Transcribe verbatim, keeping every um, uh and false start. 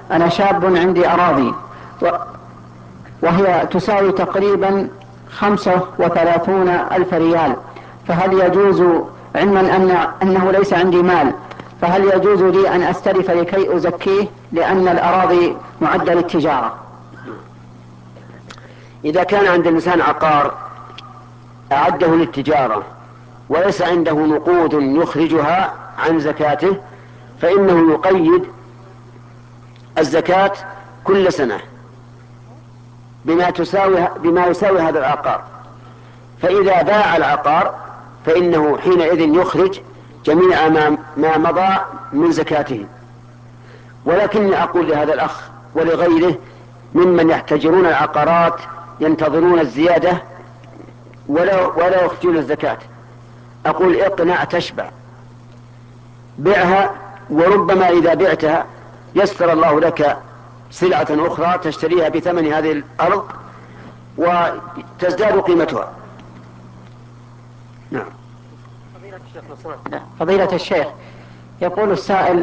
أنا شاب عندي أراضي وهي تساوي تقريبا خمسة وثلاثون ألف ريال، فهل يجوز، علما أن أنه ليس عندي مال، فهل يجوز لي أن أستلف لكي أزكيه لأن الأراضي معدة للتجارة؟ إذا كان عند الإنسان عقار أعده للتجارة وليس عنده نقود يخرجها عن زكاته فإنه يقيد الزكاة كل سنة بما تساوي بما يساوي هذا العقار، فإذا باع العقار فإنه حينئذ يخرج جميع ما, ما مضى من زكاته. ولكني أقول لهذا الأخ ولغيره ممن يحتجرون العقارات ينتظرون الزيادة ولا, ولا يخرجون الزكاة، أقول اقنع تشبع، بعها، وربما إذا بعتها يسر الله لك سلعة أخرى تشتريها بثمن هذه الأرض وتزداد قيمتها. نعم. فضيلة الشيخ، يقول السائل: